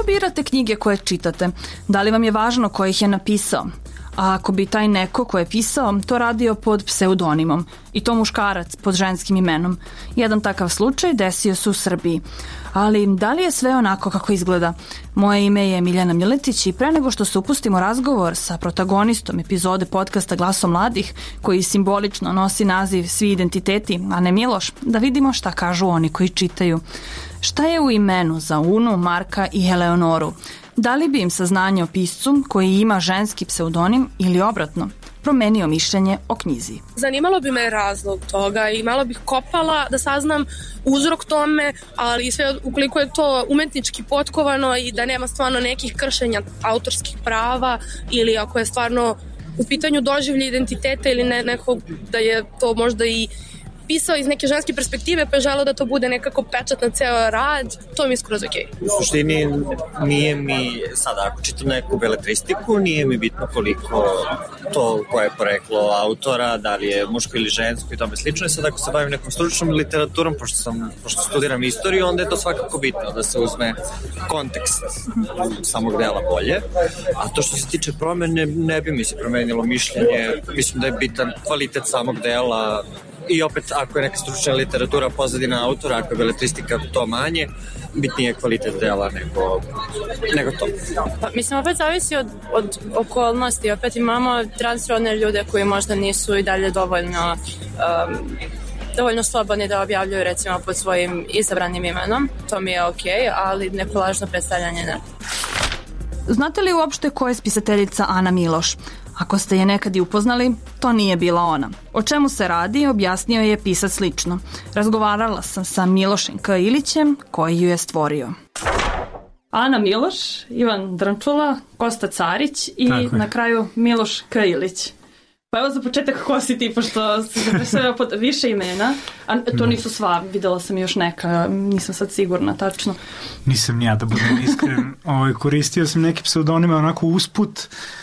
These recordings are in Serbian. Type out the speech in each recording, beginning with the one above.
birate knjige koje čitate? Da li vam je važno ko ih je napisao? A ako bi taj neko ko je pisao to radio pod pseudonimom i to muškarac pod ženskim imenom? Jedan takav slučaj desio se u Srbiji. Ali da li je sve onako kako izgleda? Moje ime je Miljana Miletić i pre nego što se upustimo razgovor sa protagonistom epizode podcasta Glasom mladih, koji simbolično nosi naziv Svi identiteti, a ne Miloš, da vidimo šta kažu oni koji čitaju. Šta je u imenu za Unu, Marka i Eleonoru? Da li bi im saznanje o piscu koji ima ženski pseudonim ili obratno promenio mišljenje o knjizi? Zanimalo bi me razlog toga i malo bih kopala da saznam uzrok tome, ali sve ukoliko je to umetnički potkovano i da nema stvarno nekih kršenja autorskih prava ili ako je stvarno u pitanju doživlje identiteta ili nekog da je to možda i pisao iz neke ženske perspektive pa je želeo da to bude nekako pečat na ceo rad, to mi je skroz okej. U suštini nije mi, sada ako čitam neku beletristiku, nije mi bitno koliko to koje je poreklo autora, da li je muško ili žensko i tome slično. I sad ako se bavim nekom stručnom literaturom, pošto studiram istoriju, onda je to svakako bitno da se uzme kontekst samog dela bolje. A to što se tiče promene, ne bi mi se promenilo mišljenje. Mislim da je bitan kvalitet samog dela. I opet, ako je neka stručna literatura pozadina autora, ako je beletristika to manje, bitnije je kvalitet dela nego to. Pa, mislim, opet zavisi od okolnosti. Opet imamo transrodne ljude koji možda nisu i dalje dovoljno slobodni da objavljuju recimo pod svojim izabranim imenom. To mi je okej, ali neko lažno predstavljanje ne. Znate li uopšte ko je spisateljica Ana Miloš? Ako ste je nekad i upoznali, to nije bila ona. O čemu se radi, objasnio je pisac lično. Razgovarala sam sa Milošem K. Ilićem, koji ju je stvorio. Ana Miloš, Ivan Drnčula, Kosta Carić i na kraju Miloš K. Ilić. Pa evo za početak ko si ti, pošto se zapisao pod više imena, a to nisu sva, videla sam još neka, nisam sad sigurna tačno. Nisam ni ja, da budem iskren. Koristio sam neke pseudonime onako usput,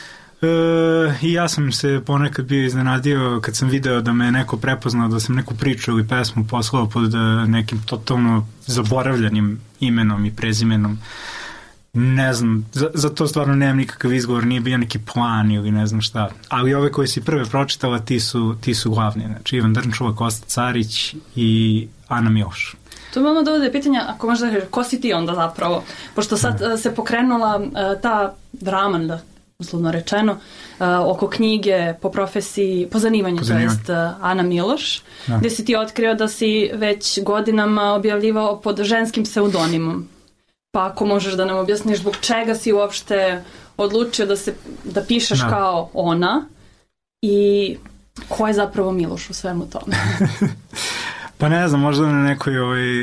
i ja sam se ponekad bio iznenadio kad sam video da me neko prepoznao, da sam neku priču ili pesmu poslao pod nekim totalno zaboravljanim imenom i prezimenom. Ne znam, za to stvarno nemam nikakav izgovor, nije bio neki plan ili ne znam šta. Ali ove koje si prve pročitala, ti su glavni. Znači Ivan Drnčula, Kosta Carić i Ana Miloš. To mi odmah dovode pitanja, ako možda kažeš, ko si ti onda zapravo? Pošto sad se pokrenula ta drama, uslovno rečeno, oko knjige po profesiji, po zanimanju, to jest Ana Miloš, gde si ti otkrio da si već godinama objavljivao pod ženskim pseudonimom. Pa ako možeš da nam objasniš zbog čega si uopšte odlučio da pišeš kao ona i ko je zapravo Miloš u svemu tome? Pa ne znam, možda na nekoj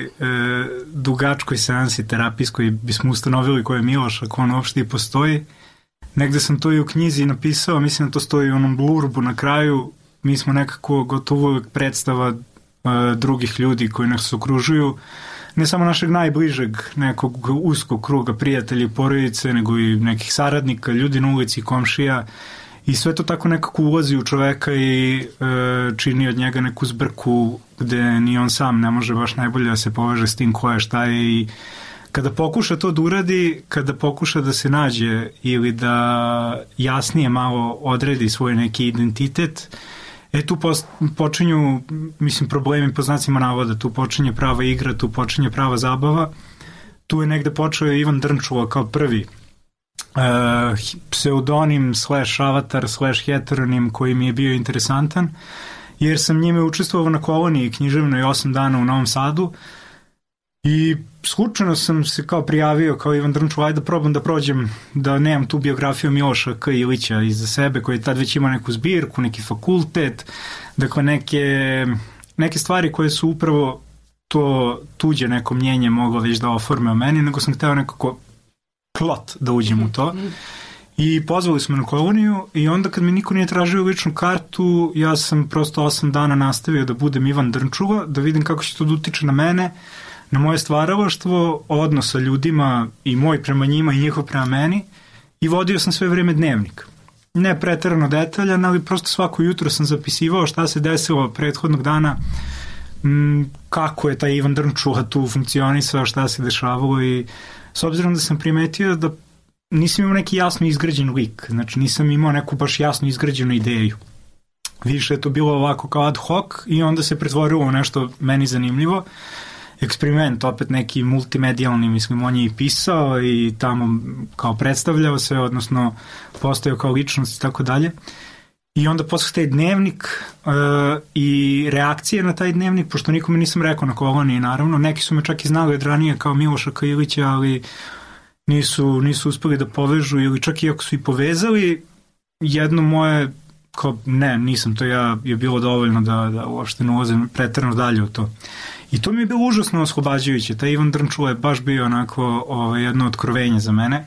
dugačkoj seansi terapijskoj bismo ustanovili ko je Miloš, ako on uopšte i postoji. Negde sam to i u knjizi napisao, mislim da to stoji u onom blurbu na kraju. Mi smo nekako gotovo uvijek predstava drugih ljudi koji nas okružuju, ne samo našeg najbližeg nekog uskog kruga prijatelja i porodice, nego i nekih saradnika, ljudi na ulici, komšija, i sve to tako nekako ulazi u čoveka i čini od njega neku zbrku gde ni on sam ne može baš najbolje da se poveže s tim ko je, šta je. I kada pokuša to da uradi, kada pokuša da se nađe ili da jasnije malo odredi svoj neki identitet, tu počinju, mislim, problemi po znacima navoda, tu počinje prava igra, tu počinje prava zabava. Tu je negde počeo Ivan Drnčula kao prvi pseudonim / avatar / heteronim koji mi je bio interesantan, jer sam njime učestvovao na koloniji književnoj 8 dana u Novom Sadu i slučajno sam se kao prijavio kao Ivan Drnčula, ajde da probam da prođem, da nemam tu biografiju Miloša K. Ilića iza sebe, koji je tad već imao neku zbirku, neki fakultet, dakle neke stvari koje su upravo to tuđe neko mnjenje moglo već da oforme o meni, nego sam hteo nekako plot da uđem u to. I pozvali smo na koloniju i onda kad mi niko nije tražio ličnu kartu, ja sam prosto 8 dana nastavio da budem Ivan Drnčula, da vidim kako će to da utiče na mene, na moje stvaralaštvo, odnos sa ljudima i moj prema njima i njihov prema meni, i vodio sam sve vreme dnevnik. Ne preterano detaljan, ali prosto svako jutro sam zapisivao šta se desilo prethodnog dana, kako je taj Ivan Drnčula tu funkcionisao, šta se dešavalo i s obzirom da sam primetio da nisam imao neki jasno izgrađen lik, znači nisam imao neku baš jasno izgrađenu ideju. Više je to bilo ovako kao ad hoc i onda se pretvorilo u nešto meni zanimljivo. Eksperiment, opet neki multimedijalni, mislim, on je i pisao i tamo kao predstavljao se, odnosno postojao kao ličnost i tako dalje. I onda posle taj dnevnik i reakcije na taj dnevnik, pošto nikome nisam rekao na koloniji, naravno, neki su me čak i znali od ranije kao Miloša Kailića, ali nisu uspeli da povežu ili čak i ako su i povezali, jedno moje, kao ne, nisam to ja, je bilo dovoljno da uopšte ne ulazim preterano dalje u to. I to mi je bilo užasno oslobađajuće. Taj Ivan Drnčula je baš bio onako jedno otkrovenje za mene.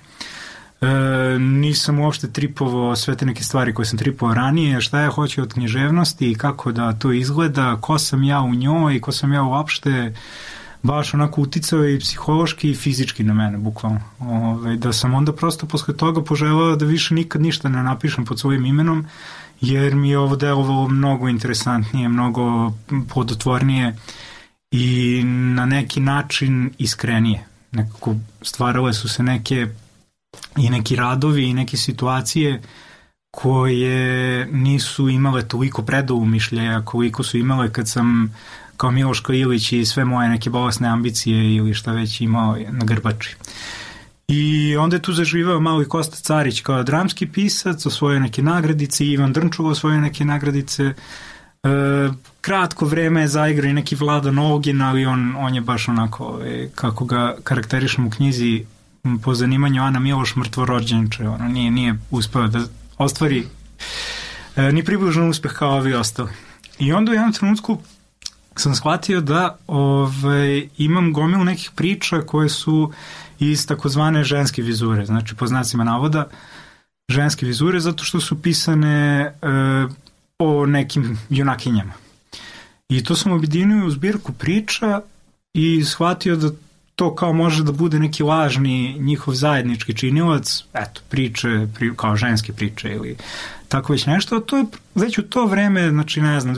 Nisam uopšte tripovao sve te neke stvari koje sam tripovao ranije, šta ja hoću od književnosti i kako da to izgleda, ko sam ja u njoj i ko sam ja uopšte, baš onako uticao i psihološki i fizički na mene, bukvalno. Da sam onda prosto posle toga poželao da više nikad ništa ne napišem pod svojim imenom, jer mi je ovo delovalo mnogo interesantnije, mnogo plodotvornije i na neki način iskrenije. Nekako stvarale su se neki radovi i neke situacije koje nisu imale toliko predoumišljaja koliko su imale kad sam kao Miloš Kailić i sve moje neke bolesne ambicije ili šta već imao na grbači. I onda je tu zaživao malo i Kosta Carić kao dramski pisac, osvojio neke nagradice, Ivan Drnčula osvojio neke nagradice. Kratko vreme je zaigrao i neki Vlada Novogin, ali on je baš onako, kako ga karakterišem u knjizi, po zanimanju Ana Miloš mrtvorođenče, nije uspeo da ostvari ni približno uspeh kao ovi ostali. I onda u jednom trenutku sam shvatio da imam gomilu nekih priča koje su iz takozvane ženske vizure, znači po znacima navoda ženske vizure, zato što su pisane o nekim junakinjama. I to sam objedinio u zbirku priča i shvatio da to kao može da bude neki lažni njihov zajednički činilac, eto, priče, kao ženske priče ili tako već nešto. To je već u to vreme, znači ne znam,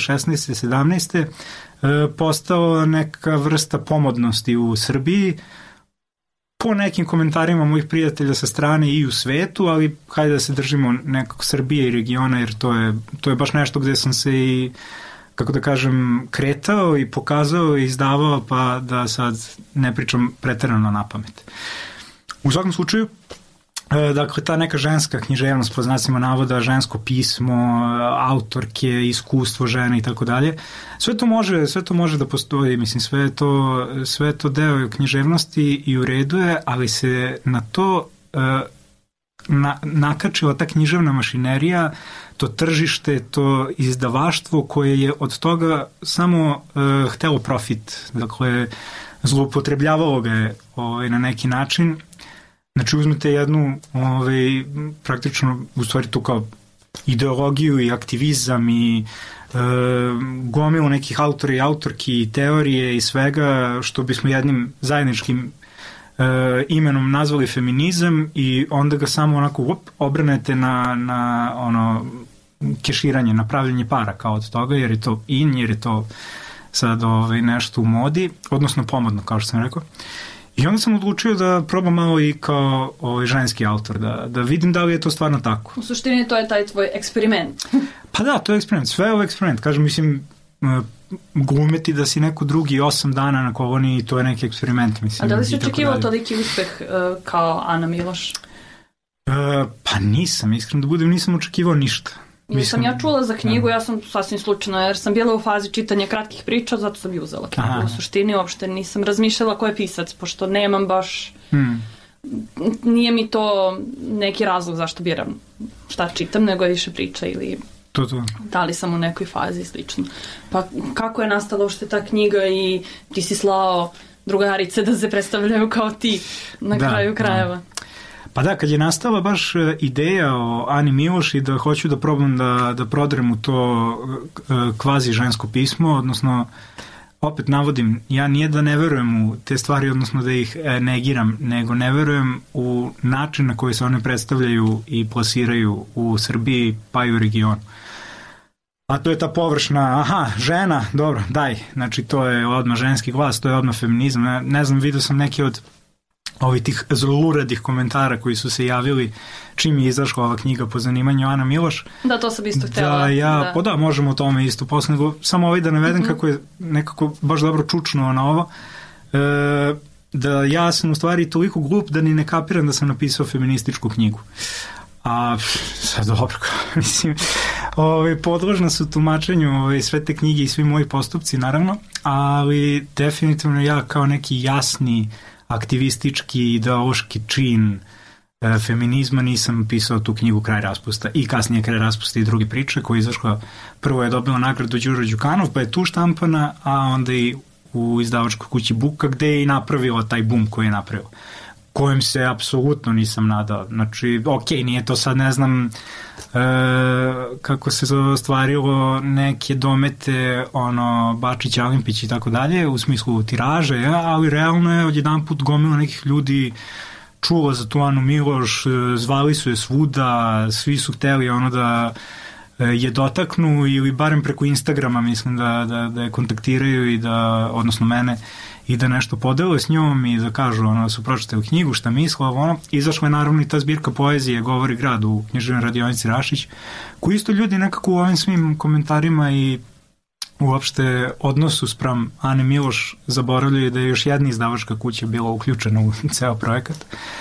2016. 17. Postao neka vrsta pomodnosti u Srbiji, po nekim komentarima mojih prijatelja sa strane i u svetu, ali hajde da se držimo nekog Srbije i regiona, jer to je baš nešto gde sam se i, kako da kažem, kretao i pokazao i izdavao, pa da sad ne pričam preterano na pamet. U svakom slučaju, dakle, ta neka ženska književnost, po znacima navoda, žensko pismo, autorke, iskustvo žene i tako dalje, sve to može da postoji, mislim, sve je to deo književnosti i u redu je, ali se na to nakačila ta književna mašinerija, to tržište, to izdavaštvo koje je od toga samo htelo profit, dakle, zloupotrebljavalo ga je na neki način. Znači, uzmete jednu, praktično, u stvari tu kao ideologiju i aktivizam i gomilu nekih autora i autorki i teorije i svega što bismo jednim zajedničkim imenom nazvali feminizam i onda ga samo onako obranete na ono keširanje, na pravljenje para kao od toga, jer je to jer je to sad nešto u modi, odnosno pomodno, kao što sam rekao. I onda sam odlučio da probam malo i kao ženski autor, da vidim da li je to stvarno tako. U suštini to je taj tvoj eksperiment. Pa da, to je eksperiment, sve je ovo eksperiment. Kažem, mislim, glumeti da si neko drugi 8 dana na koloniji, to je neki eksperiment, mislim. A da li si očekivao toliki uspeh kao Ana Miloš? Pa nisam, iskreno da budem, nisam očekivao ništa. Sam ja čula za knjigu, ja sam sasvim slučajno, jer sam bila u fazi čitanja kratkih priča, zato sam i uzela knjigu. Aha. U suštini uopšte nisam razmišljala ko je pisac, pošto nemam baš... Nije mi to neki razlog zašto biram šta čitam, nego je više priča ili... Da li sam u nekoj fazi slično. Pa kako je nastala uopšte ta knjiga i ti si slao drugarice da se predstavljaju kao ti na kraju krajeva? Pa da, kad je nastala baš ideja o Ani Miloš i da hoću da probam da prodrem u to kvazi žensko pismo, odnosno opet navodim, ja nije da ne verujem u te stvari, odnosno da ih negiram, nego ne verujem u način na koji se one predstavljaju i plasiraju u Srbiji pa i u regionu. A to je ta površna, žena, dobro, daj, znači to je odmah ženski glas, to je odmah feminizam. Ne znam, vidio sam neki od ovih tih zluradih komentara koji su se javili čim je izašla ova knjiga po zanimanju Ana Miloš. Da, to sam isto htjela. Da, možemo o tome isto posle, nego samo da navedem kako je nekako baš dobro čučnuo na ovo, da ja sam u stvari toliko glup da ni ne kapiram da sam napisao feminističku knjigu. A sad dobro, mislim, podložna su tumačenju sve te knjige i svi moji postupci, naravno, ali definitivno ja kao neki jasni aktivistički, ideološki čin feminizma nisam pisao tu knjigu Kraj raspusta i kasnije Kraj raspusta i druge priče koja je izašla, prvo je dobila nagradu Đuro Đukanov, pa je tu štampana, a onda i u izdavačkoj kući Buka gde je i napravila taj bum koji je napravila, kojem se apsolutno nisam nadao. Znači, nije to sad, ne znam kako se ostvarilo neke domete Bačić, Alimpić i tako dalje, u smislu tiraže, ali realno je odjedan put gomila nekih ljudi čula za tu Anu Miloš, zvali su je svuda, svi su hteli da je dotaknu ili barem preko Instagrama mislim da je kontaktiraju i da, odnosno mene, i da nešto podele s njom i da kažu da su pročitali knjigu, šta misle, izašla je naravno i ta zbirka poezije Govori grad u književnoj radionici Rašić, koji isto ljudi nekako u ovim svim komentarima i uopšte odnosu spram Ane Miloš zaboravljaju da je još jedna izdavačka kuća bila uključena u ceo projekat.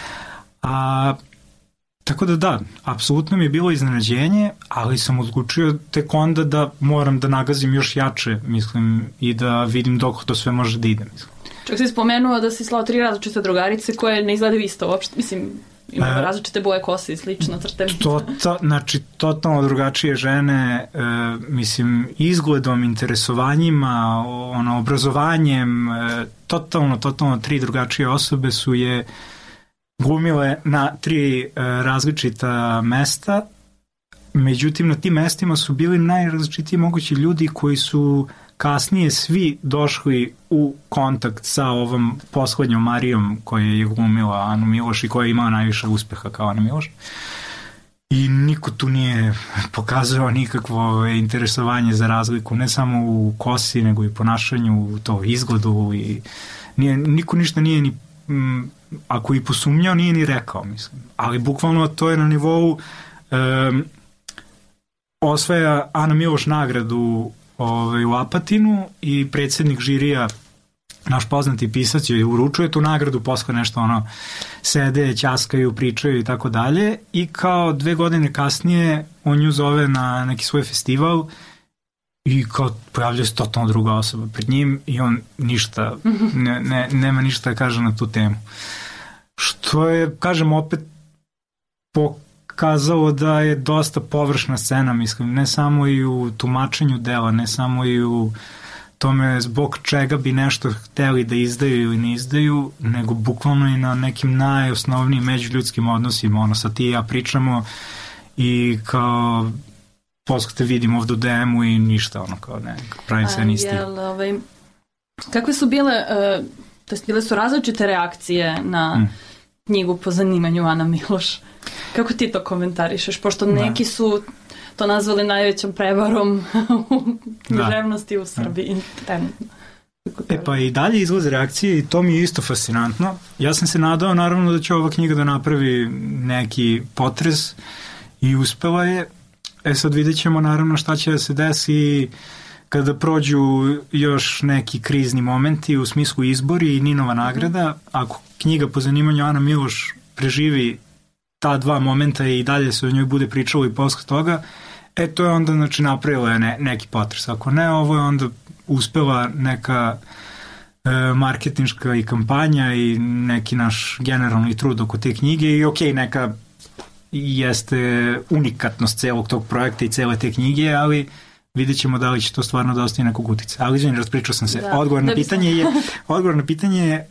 Tako da, apsolutno mi je bilo iznenađenje, ali sam odlučio tek onda da moram da nagazim još jače, mislim, i da vidim dok to sve može da ide, mislim. Čak si spomenuo da si slao 3 različite drugarice koje ne izgledaju isto uopšte, mislim, imaju različite boje kose i slično, crte. Znači, totalno drugačije žene, mislim, izgledom, interesovanjima, obrazovanjem, totalno 3 drugačije osobe su je glumile na 3 različita mesta, međutim na tim mestima su bili najrazličitiji mogući ljudi koji su kasnije svi došli u kontakt sa ovom poslednjom Marijom koja je glumila Anu Miloš i koja je imala najviše uspeha kao Ana Miloš. I niko tu nije pokazao nikakvo interesovanje za razliku, ne samo u kosi, nego i ponašanju, u to izgledu i niko ništa nije ni ako i posumnjao, nije ni rekao, mislim. Ali bukvalno to je na nivou osvaja Ana Miloš nagradu u Apatinu i predsjednik žirija, naš poznati pisac, joj uručuje tu nagradu, posle nešto sede, ćaskaju, pričaju i tako dalje, i kao 2 godine kasnije on nju zove na neki svoj festival i kao pojavlja se totalno druga osoba pred njim i on ništa, nema ništa da kaže na tu temu. Što je, kažem, opet pokazalo da je dosta površna scena, mislim, ne samo i u tumačenju dela, ne samo i u tome zbog čega bi nešto hteli da izdaju ili ne izdaju, nego bukvalno i na nekim najosnovnijim međuljudskim odnosima, sad ti i ja pričamo i kao posle te vidim ovdje u DM-u i ništa, kao ne, pravim se nisti. Kakve su bile, to jest bile su različite reakcije na knjigu po zanimanju Ana Miloš? Kako ti to komentarišeš? Pošto neki su to nazvali najvećom prevarom u književnosti u Srbiji. Pa i dalje izlaze reakcije i to mi je isto fascinantno. Ja sam se nadao naravno da će ova knjiga da napravi neki potres i uspela je. Sad vidjet ćemo naravno šta će da se desi kada prođu još neki krizni momenti u smislu izbori i Ninova nagrada. Ako knjiga po zanimanju Ana Miloš preživi ta 2 momenta i dalje se o njoj bude pričalo i posle toga, to je onda napravila neki potres. Ako ne, ovo je onda uspela neka marketinška i kampanja i neki naš generalni trud oko te knjige i neka jeste unikatnost celog tog projekta i cele te knjige, ali vidjet ćemo da li će to stvarno da ostaje nekog utice. Ali izvini, raspričao sam se. Odgovor na pitanje je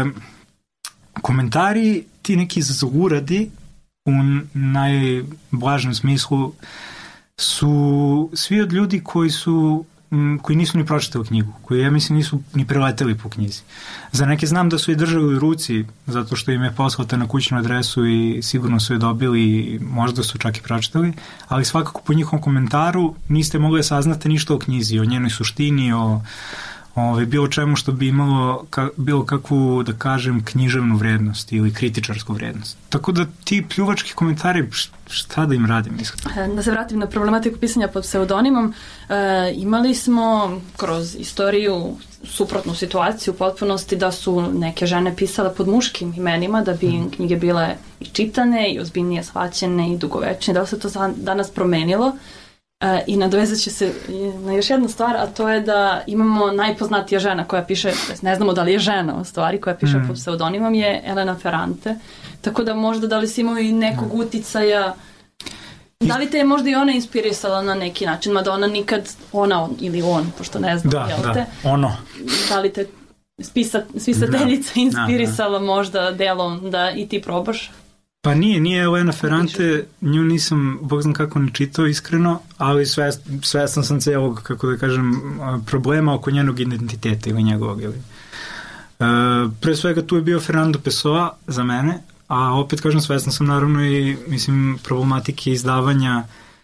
komentari, ti neki zluradi u najblažem smislu su svi od ljudi koji su koji nisu ni pročitali knjigu, koji ja mislim nisu ni preleteli po knjizi. Za neke znam da su je držali u ruci zato što im je poslata na kućnu adresu i sigurno su je dobili i možda su čak i pročitali, ali svakako po njihovom komentaru niste mogli da saznate ništa o knjizi, o njenoj suštini, o bilo čemu što bi imalo bilo kakvu, da kažem, književnu vrednost ili kritičarsku vrednost. Tako da ti pljuvački komentari, šta da im radim? Da se vratim na problematiku pisanja pod pseudonimom, imali smo kroz istoriju suprotnu situaciju u potpunosti da su neke žene pisale pod muškim imenima da bi im knjige bile i čitane i ozbiljnije shvaćene i dugovečne. Da li se to danas promenilo? I nadovezat će se na još jednu stvar, a to je da imamo najpoznatija žena koja piše, ne znamo da li je žena u stvari, koja piše pod pseudonimom, je Elena Ferrante. Tako da možda da li si imao i nekog uticaja, da li te je možda i ona inspirisala na neki način, mada ona nikad, ona ili on, pošto ne znam, ono. Da li te spisateljica inspirisala možda delom da i ti probaš? Pa nije Elena Ferrante, nju nisam, bog znam kako ne čitao iskreno, ali svestan sam celog, kako da kažem, problema oko njenog identiteta ili njegovog. Pre svega tu je bio Fernando Pessoa za mene, a opet kažem svestan sam naravno i mislim problematike izdavanja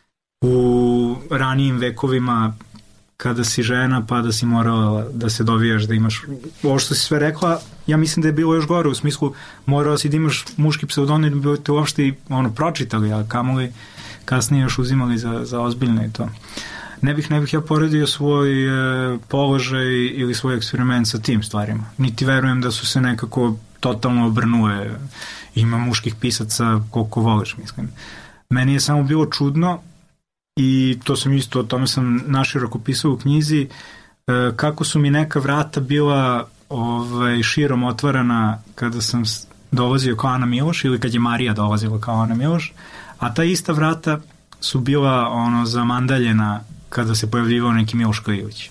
u ranijim vekovima kada si žena pa da si morala da se dovijaš, da imaš ovo što si sve rekla, ja mislim da je bilo još gore u smislu morala si da imaš muški pseudonim da bi te uopšte pročitali, a kamoli kasnije još uzimali za ozbiljno i to. Ne bih ja poredio svoj položaj ili svoj eksperiment sa tim stvarima. Niti verujem da su se nekako totalno obrnule. Ima muških pisaca koliko voliš, mislim. Meni je samo bilo čudno i to sam isto, o tome sam naširoko pisao u knjizi, kako su mi neka vrata bila širom otvarana kada sam dolazio kao Ana Miloš ili kad je Marija dolazila kao Ana Miloš, a ta ista vrata su bila zamandaljena kada se pojavljivao neki Miloš Klivić.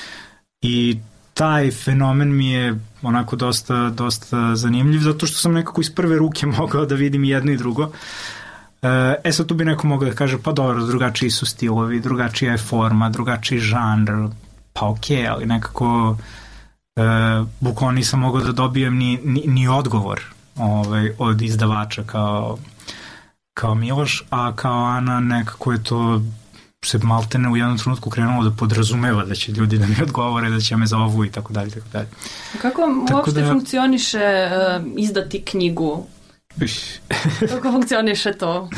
I taj fenomen mi je onako dosta zanimljiv, zato što sam nekako iz prve ruke mogao da vidim jedno i drugo. Sad tu bi neko mogao da kaže, pa dobro, drugačiji su stilovi, drugačija je forma, drugačiji žanr, pa okej, ali nekako bukvalno nisam mogao da dobijem ni odgovor od izdavača kao Miloš, a kao Ana nekako je to se maltene u jednom trenutku krenulo da podrazumeva da će ljudi da mi odgovore, da će me zovu i tako dalje. Kako uopšte funkcioniše izdati knjigu? Kako funkcioniše to?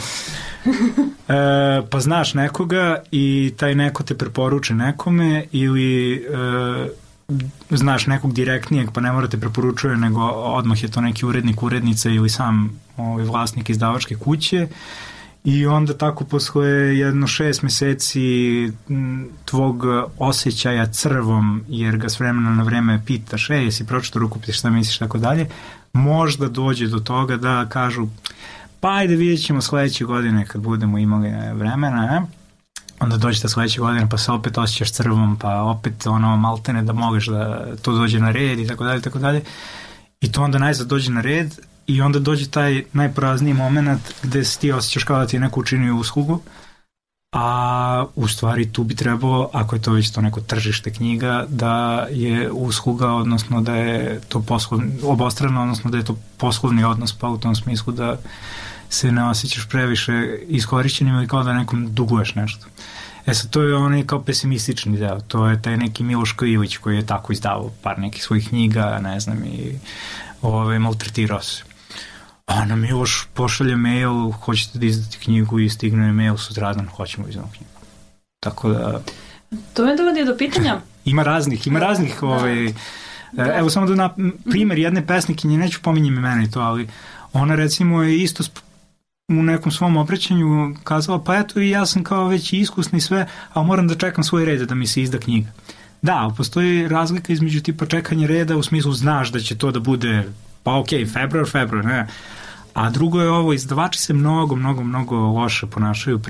Pa znaš nekoga i taj neko te preporuči nekome ili znaš nekog direktnijeg pa ne mora te preporučuje nego odmah je to neki urednik, urednica ili sam vlasnik izdavačke kuće i onda tako posle jedno 6 meseci tvog osjećaja crvom jer ga s vremena na vreme pitaš jesi pročito rukopis šta misliš tako dalje, možda dođe do toga da kažu pa ajde vidjet ćemo sledeće godine kad budemo imali vremena, onda dođete sledeće godine pa se opet osjećaš crvom pa opet maltene da možeš da to dođe na red i tako dalje i to onda najzad dođe na red i onda dođe taj najporazniji moment gde se ti osjećaš kao da ti je neko učinio uslugu, a u stvari tu bi trebalo, ako je to već to neko tržište knjiga, da je usluga, odnosno da je to obostrano, odnosno da je to poslovni odnos, pa u tom smislu da se ne osjećaš previše iskorišćenim ili kao da nekom duguješ nešto. Sad to je onaj kao pesimistični deo, to je taj neki Miloš Klivić koji je tako izdavao par nekih svojih knjiga, ne znam, i maltretirao se. Ana Miloš pošalje mail, hoćete da izdati knjigu i stigne mail sutradan, hoćemo izdati knjigu. Tako da... To me dovodi do pitanja. Ima raznih. Evo samo da primjer jedne pesnikinje, neću pominjem imena i to, ali ona recimo je isto u nekom svom obraćanju kazala, pa eto i ja sam kao već iskusni sve, ali moram da čekam svoj red da mi se izda knjiga. Da, postoji razlika između tipa čekanja reda u smislu znaš da će to da bude pa okej, februar, ne. A drugo je ovo, izdavači se mnogo loše ponašaju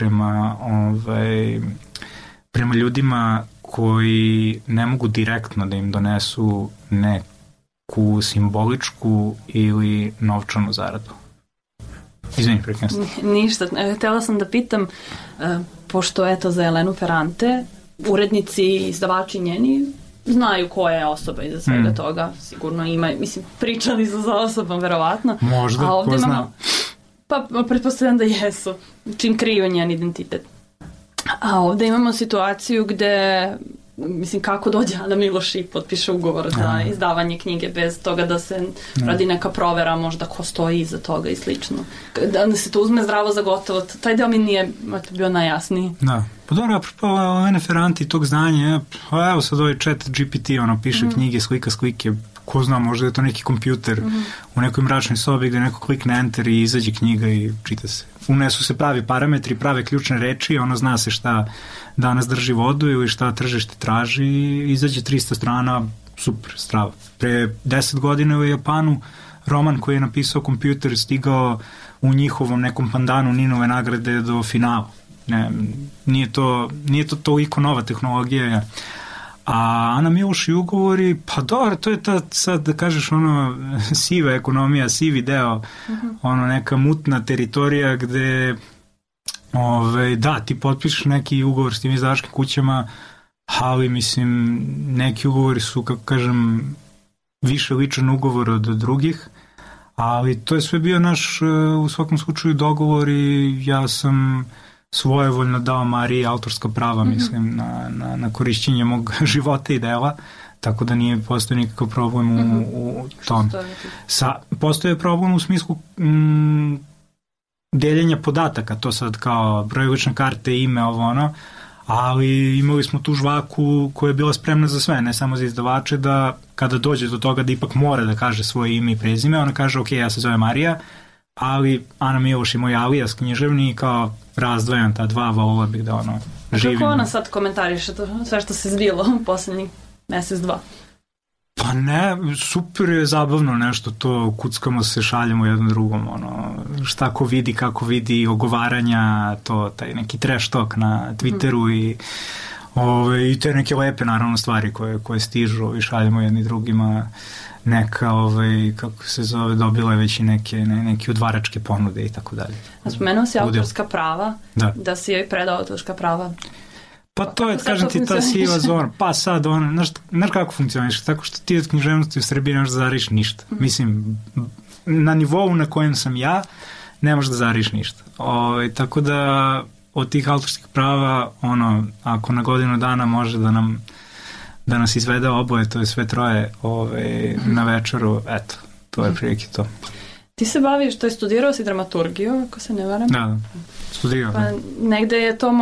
prema ljudima koji ne mogu direktno da im donesu neku simboličku ili novčanu zaradu. Izvini, prekrenstvo. Ništa. Htela sam da pitam, pošto eto za Elenu Ferrante urednici, izdavači njeni znaju koja je osoba iza svega toga. Sigurno ima, mislim, pričali su za osobom, verovatno. Možda, ko zna. Pa, pretpostavljam da jesu, čim kriju njen identitet. A ovde imamo situaciju gde, mislim, kako dođe Ana Miloš i potpiše ugovor za izdavanje knjige bez toga da se radi neka provera, možda ko stoji iza toga i slično. Da se to uzme zdravo za gotovo, taj deo mi nije bio najjasniji. Da. Pa dobro, apropo ove neferanti tog znanja, evo sad ovaj chat GPT, piše knjige, slike, ko zna, možda je to neki kompjuter u nekoj mračnoj sobi gde neko klikne enter i izađe knjiga i čita se. Unesu se pravi parametri, prave ključne reči, zna se šta danas drži vodu ili šta tržište traži i izađe 300 strana, super, strava. Pre 10 godina u Japanu roman koji je napisao kompjuter stigao u njihovom nekom pandanu Ninove nagrade do finala. Nije to toliko nova tehnologija. A Ana Miloš i ugovori, pa dobro, to je ta, sad da kažeš, siva ekonomija, sivi deo, neka mutna teritorija gde da, ti potpišeš neki ugovor s tim izdavačkim kućama, ali mislim, neki ugovori su, kako kažem, više ličan ugovor od drugih, ali to je sve bio naš, u svakom slučaju, dogovor i ja sam svojevoljno dao Mariji autorska prava, mislim, na korišćenje mog života i dela, tako da nije postoji nikakav problem u tom. Postoje problem u smislu deljenja podataka, to sad kao broj lične karte, ime, ali imali smo tu žvaku koja je bila spremna za sve, ne samo za izdavače, da kada dođe do toga da ipak mora da kaže svoje ime i prezime, ona kaže, ok, ja se zove Marija, ali Ana Miloš je moj alijas književni, kao razdvajam ta dva, volila bih da živim. A kako ona sad komentariše to, sve što se zbilo u poslednjih mesec, dva? Pa ne, super je zabavno nešto to, kuckamo se, šaljemo jednom drugom, šta ko vidi, kako vidi, ogovaranja, to, taj neki trash talk na Twitteru i te neke lepe, naravno, stvari koje stižu i šaljemo jedni drugima, neka, kako se zove, dobila je već i neke udvaračke ponude i tako dalje. Spomenuo si autorska prava, da si joj predao autorska prava. Pa to je, kažem ti, ta siva zona. Pa sad, znaš kako funkcioniš? Tako što ti od književnosti u Srbiji ne možeš da zariš ništa. Mislim, na nivou na kojem sam ja, ne možeš da zariš ništa. Tako da, od tih autorskih prava, ako na godinu dana može da nas izvede oboje, to je sve troje na večeru, eto, to je prilike to. Ti se baviš, to je studirao si dramaturgiju, ako se ne varam? Da, studirao. Pa negde je to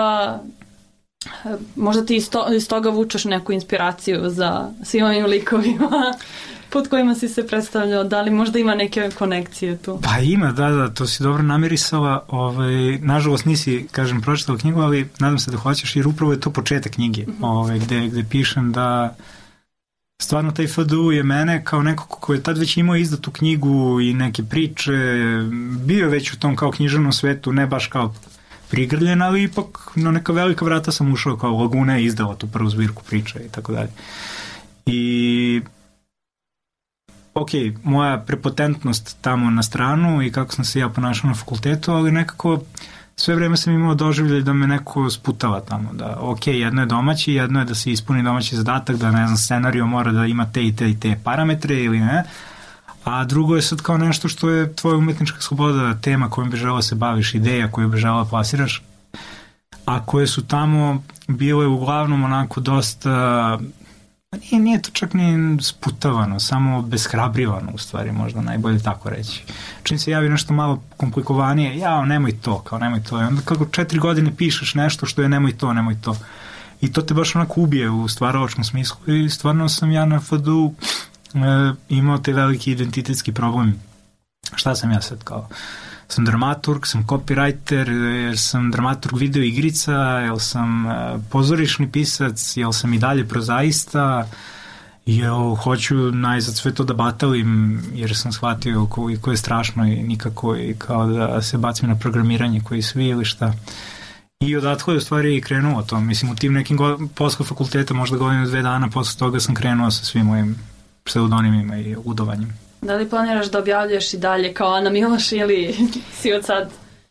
možda ti iz toga vučeš neku inspiraciju za svim ovim likovima pod kojima si se predstavljao, da li možda ima neke konekcije tu? Pa ima, da, to si dobro namirisala, nažalost nisi, kažem, pročitala knjigu, ali nadam se da hoćeš, jer upravo je to početak knjige, gde pišem da stvarno taj FDU je mene kao neko ko je tad već imao izdatu knjigu i neke priče, bio već u tom kao književnom svetu, ne baš kao prigrljen, ali ipak na neka velika vrata sam ušao, kao Laguna je izdala tu prvu zbirku priča i tako dalje. I ok, moja prepotentnost tamo na stranu i kako sam se ja ponašao na fakultetu, ali nekako sve vreme sam imao doživljaj da me neko sputava tamo, da ok, jedno je domaći, jedno je da se ispuni domaći zadatak, da ne znam, scenario mora da ima te i te i te parametre ili ne, a drugo je sad kao nešto što je tvoja umetnička sloboda, tema kojom bi želeo se baviš, ideja koju bi želeo plasiraš, a koje su tamo bile uglavnom onako dosta, nije to čak ni sputavano, samo beshrabrivano u stvari, možda najbolje tako reći. Čim se javi nešto malo komplikovanije, nemoj to, i onda kako 4 godine pišeš nešto što je nemoj to. I to te baš onako ubije u stvaralačkom smislu i stvarno sam ja na FDU imao te veliki identitetski problem. Šta sam ja sad kao? Sam dramaturg, sam copywriter, jer sam dramaturg video igrica, jer sam pozorišni pisac, jer sam i dalje prozaista, jer hoću najzad sve to da batalim, jer sam shvatio koliko je strašno i nikako i kao da se bacim na programiranje koji svi ili šta. I odatle je u stvari krenuo to. Mislim, u tim nekim posle fakulteta, možda godinu 2 dana posle toga sam krenuo sa svim mojim pseudonimima i ludovanjem. Da li planiraš da objavljaš i dalje kao Ana Miloš ili si od sad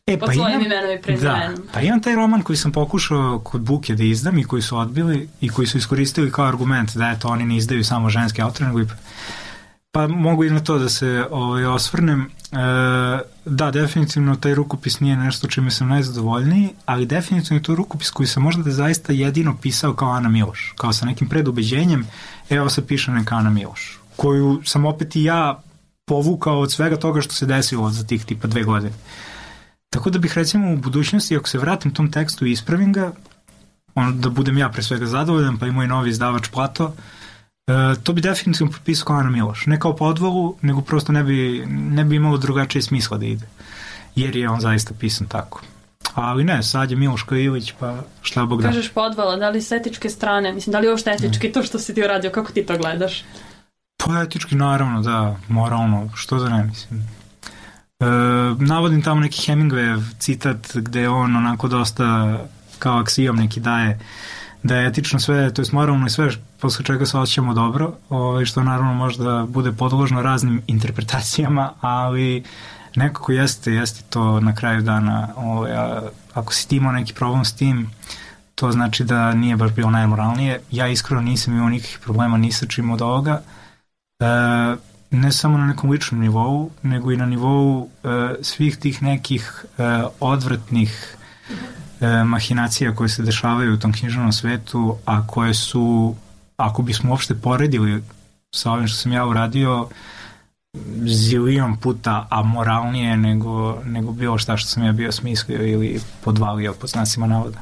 Pod svojim imenom i prezimenom. Da, pa imam taj roman koji sam pokušao kod Buke da izdam i koji su odbili i koji su iskoristili kao argument da eto oni ne izdaju samo ženske autore, nego i pa mogu i na to da se osvrnem. Da, definitivno taj rukopis nije nešto čime sam najzadovoljniji, ali definitivno je to rukopis koji sam možda da zaista jedino pisao kao Ana Miloš, kao sa nekim predubeđenjem, evo se piše neka Ana Miloš, koju sam opet i ja povukao od svega toga što se desilo za tih tipa 2 godine. Tako da bih recimo u budućnosti, ako se vratim tom tekstu i ispravim ga, da budem ja pre svega zadovoljan, pa i moj novi izdavač Plato, to bi definitivno potpisao kao Ana Miloš. Ne kao podvalu, nego prosto ne bi imalo drugačije smisla da ide. Jer je on zaista pisan tako. Ali ne, sad je Miloš Ilić, pa šta Bog da. Kažeš podvala, da li s etičke strane, mislim, da li uopšte etički to što si ti uradio, kako ti to gledaš? Pa etički naravno, da, moralno, što da ne, mislim. Navodim tamo neki Hemingwayev citat gde on onako dosta kao aksijom neki daje da je etično sve, to je moralno i sve posle čega se osjećamo dobro, što naravno možda bude podložno raznim interpretacijama, ali nekako jeste to na kraju dana. Ako si ti imao neki problem s tim, to znači da nije baš bilo najmoralnije. Ja iskreno nisam imao nikakvih problema ni sa čim od ovoga. Ne samo na nekom ličnom nivou, nego i na nivou svih tih nekih odvratnih mahinacija koje se dešavaju u tom književnom svetu, a koje su, ako bismo uopšte poredili sa ovim što sam ja uradio, zilion puta amoralnije nego bilo šta što sam ja bio smislio ili podvalio pod znacima navoda.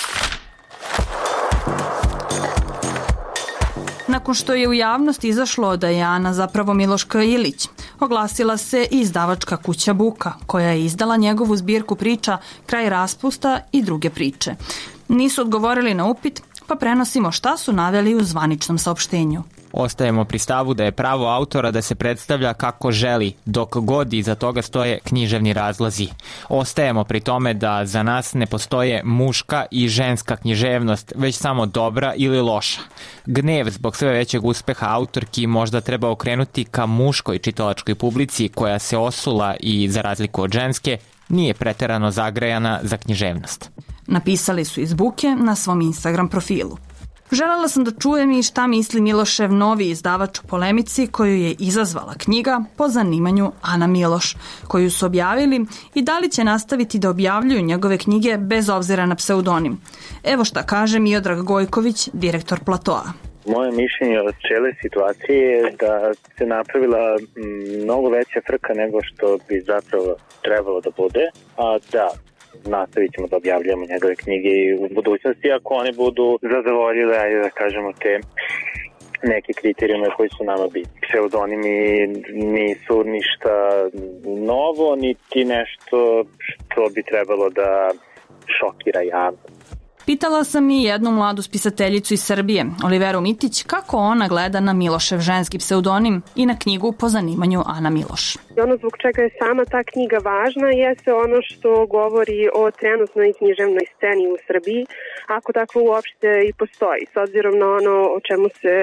Nakon što je u javnosti izašlo da je Ana zapravo Miloš Ilić, oglasila se i izdavačka kuća Buka, koja je izdala njegovu zbirku priča Kraj raspusta i druge priče. Nisu odgovorili na upit, pa prenosimo šta su naveli u zvaničnom saopštenju. Ostajemo pri stavu da je pravo autora da se predstavlja kako želi, dok god iza toga stoje književni razlozi. Ostajemo pri tome da za nas ne postoje muška i ženska književnost, već samo dobra ili loša. Gnev zbog sve većeg uspeha autorki možda treba okrenuti ka muškoj čitalačkoj publici koja se osula i, za razliku od ženske, nije preterano zagrejana za književnost. Napisali su iz Buke na svom Instagram profilu. Želela sam da čujem i šta misli Milošev novi izdavač u polemici koju je izazvala knjiga po zanimanju Ana Miloš, koju su objavili i da li će nastaviti da objavljuju njegove knjige bez obzira na pseudonim. Evo šta kaže Miodrag Gojković, direktor Platoa. Moje mišljenje od cijele situacije je da se napravila mnogo veća frka nego što bi zapravo trebalo da bude, a da nastavit ćemo da objavljamo njegove knjige u budućnosti ako oni budu zadovoljile, ajde da kažemo, te neke kriterijume koji su nama bitni. Pseudonimi nisu ništa novo, niti nešto što bi trebalo da šokira javnost. Pitala sam i jednu mladu spisateljicu iz Srbije, Oliveru Mitić, kako ona gleda na Milošev ženski pseudonim i na knjigu po zanimanju Ana Miloš. Ono zbog čega je sama ta knjiga važna jeste ono što govori o trenutnoj književnoj sceni u Srbiji, ako takvo uopšte i postoji, s obzirom na ono o čemu se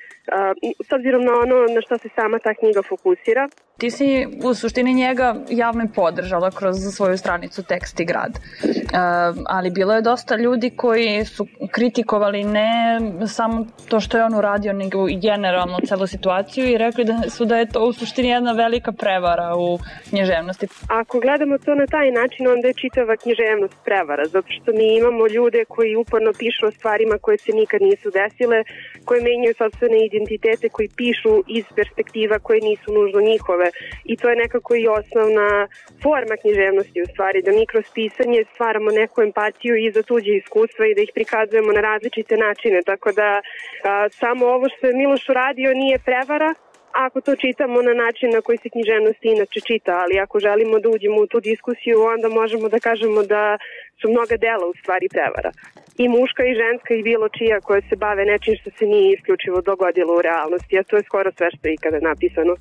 s obzirom na ono na što se sama ta knjiga fokusira. Ti si u suštini njega javno podržala kroz svoju stranicu Tekst i grad. Ali bilo je dosta ljudi koji su kritikovali ne samo to što je on uradio, nego i generalno celu situaciju i rekli da je to u suštini jedna velika prevara u književnosti. Ako gledamo to na taj način, onda je čitava književnost prevara, zato što mi imamo ljude koji uporno pišu o stvarima koje se nikad nisu desile, koje menjaju sopstvene identitete, koji pišu iz perspektiva koje nisu nužno njihove. I to je nekako i osnovna forma književnosti u stvari, da mi kroz pisanje stvaramo neku empatiju i za tuđe iskustva i da ih prikazujemo na različite načine. Tako da samo ovo što je Miloš uradio nije prevara, ako to čitamo na način na koji se književnost inače čita, ali ako želimo da uđemo u tu diskusiju, onda možemo da kažemo da su mnoga dela u stvari prevara. I muška i ženska i bilo čija koje se bave nečim što se nije isključivo dogodilo u realnosti, a to je skoro sve što je ikada napisano.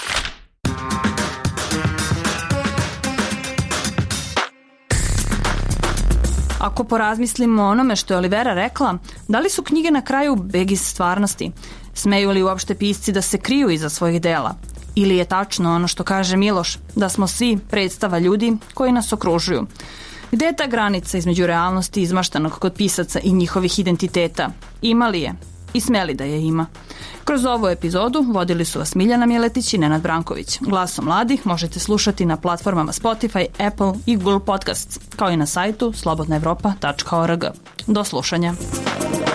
Ako porazmislimo o onome što je Olivera rekla, da li su knjige na kraju beg iz stvarnosti? Smeju li uopšte pisci da se kriju iza svojih dela? Ili je tačno ono što kaže Miloš, da smo svi predstava ljudi koji nas okružuju? Gde je ta granica između realnosti izmaštanog kod pisaca i njihovih identiteta? Ima li je? I smeli da je ima? Kroz ovu epizodu vodili su vas Miljana Miletić i Nenad Branković. Glaso mladih možete slušati na platformama Spotify, Apple i Google Podcasts, kao i na sajtu slobodnaevropa.org. Do slušanja.